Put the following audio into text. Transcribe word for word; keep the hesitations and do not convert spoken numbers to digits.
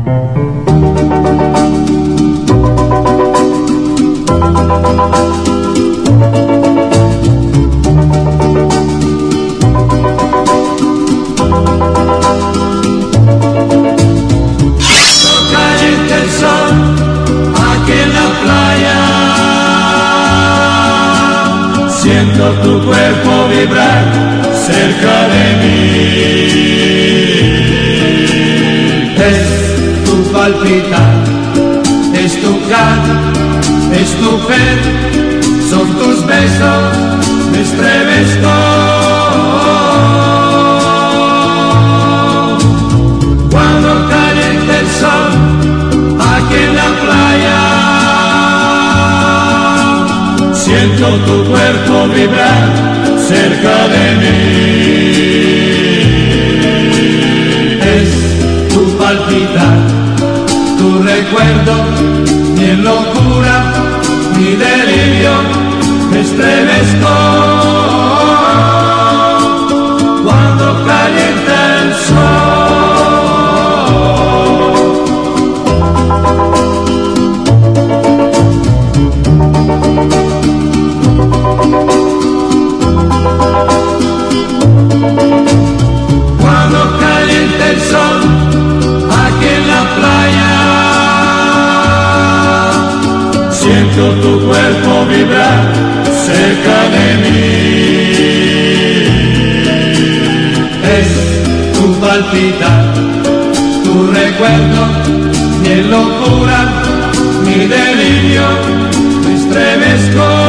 Siento tu cuerpo vibrar cerca de mí. Es tu palpitar, es tu canto, es tu fe, son tus besos, me estremezco. Cuando calienta el sol aquí en la playa, siento tu cuerpo vibrar cerca de mí. Es tu palpitar, tu recuerdo, mi locura, mi delirio, me estremezco. Cuando calienta el sol. El sol aquí en la playa, siento tu cuerpo vibrar cerca de mí. Es tu palpitar, tu recuerdo, mi locura, mi delirio, me estremezco.